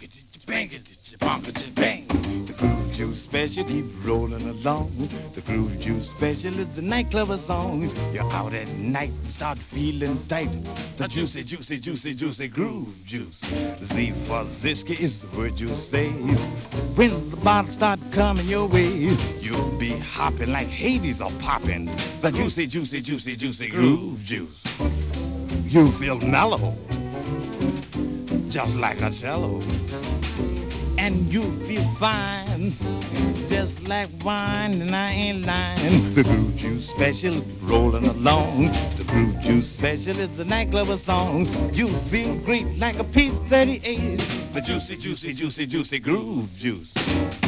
bang it, bonk it, bang. The Groove Juice Special keep rolling along. The Groove Juice Special is the nightclub song. You're out at night, start feeling tight. The juicy, juicy, juicy, juicy Groove Juice. Z for Zisky is the word you say. When the bottles start coming your way, you'll be hopping like Hades or popping. The juicy, juicy, juicy, juicy Groove Juice. You feel mellow, just like a cello. And you feel fine, just like wine, and I ain't lying. The Groove Juice Special rolling along. The Groove Juice Special is the nightclub song. You feel great like a P-38. The juicy, juicy, juicy, juicy Groove Juice.